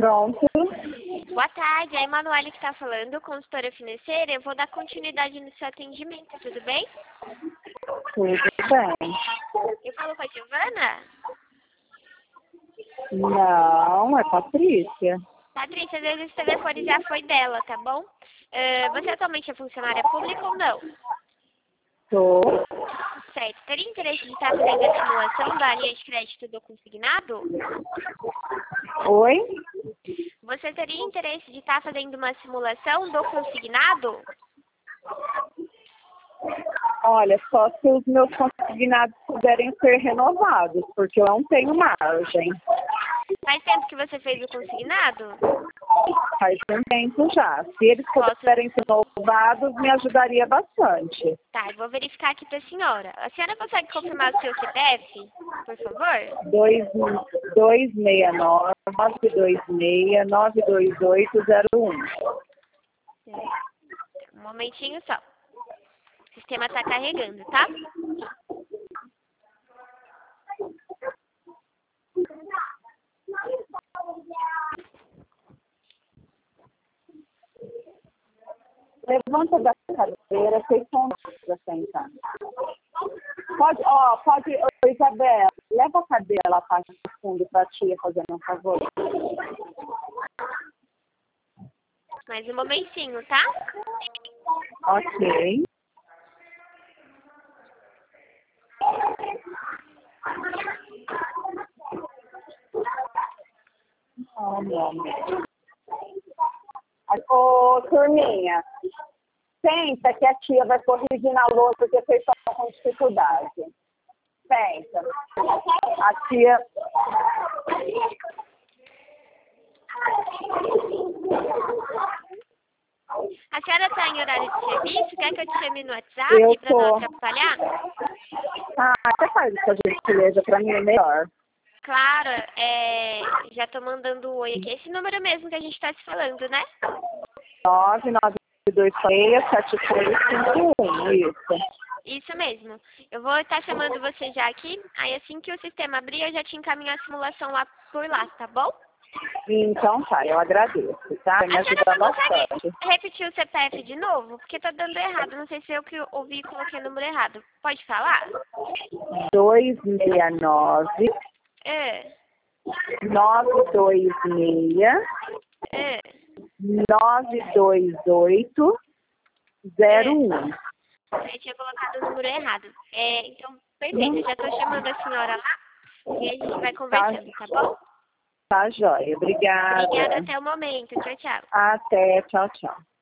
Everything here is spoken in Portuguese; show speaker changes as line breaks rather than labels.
Pronto.
Boa tarde, é a Emanuele que está falando, consultora financeira. Eu vou dar continuidade no seu atendimento, tudo bem?
Tudo bem.
Eu falo com a Giovana?
Não, é Patrícia.
Patrícia, às vezes o telefone já foi dela, tá bom? Você atualmente é funcionária pública ou não?
Tô.
Certo. Teria interesse de estar fazendo a simulação da linha de crédito do consignado?
Oi?
Você teria interesse de estar fazendo uma simulação do consignado?
Olha, só se os meus consignados puderem ser renovados, porque eu não tenho margem.
Faz tempo que você fez o consignado?
Faz um tempo já. Se eles puderem ser renovados, me ajudaria bastante.
Tá, eu vou verificar aqui para a senhora. A senhora consegue confirmar o seu CPF, por favor?
26926-92801.
Um momentinho só. O sistema está carregando, tá?
Levanta da cadeira, vocês estão para sentar. Pode, ô, Isabela, leva a cadeira lá para o fundo para a tia, fazendo um favor.
Mais um momentinho, tá?
Ok. Oh, meu amor. Ô, turminha, senta que a tia vai corrigir na louça porque vocês estão com dificuldade. Senta. A tia...
A senhora está em horário de serviço? Quer que eu te chame no WhatsApp para não atrapalhar?
Ah, você faz essa gentileza para mim, é melhor.
Claro, já estou mandando um oi aqui. Esse número mesmo que a gente está se falando, né?
99226-7351, isso.
Isso mesmo. Eu vou estar chamando você já aqui. Aí assim que o sistema abrir, eu já te encaminho a simulação lá por lá, tá bom?
Então tá, eu agradeço, tá? Me
A
ajuda
senhora só
bastante.
consegue repetir o CPF de novo? Porque tá dando errado. Não sei se eu que ouvi e coloquei o número errado. Pode falar?
269 926 92801.
Eu tinha colocado o número errado. Então, perfeito. Eu já tô chamando a senhora lá e a gente vai conversando, tá bom?
Tá, joia. Obrigada.
Obrigada até o momento. Tchau, tchau.
Até. Tchau, tchau.